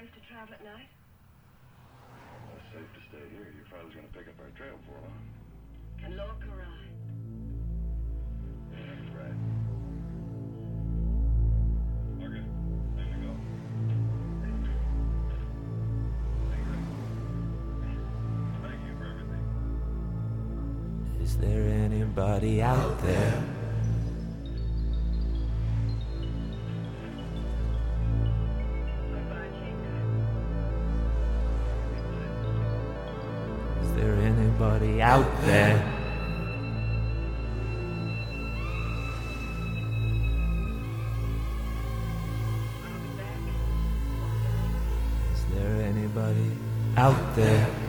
safe to travel at night? Well, it's safe to stay here. Your father's going to pick up our trail before long. Can Lorca ride? Yeah, that's right. Okay, time to go. Thank you for everything. Is there anybody out there? Bye-bye, Jacob. Is there anybody out there? I'll be back. Is there anybody out there?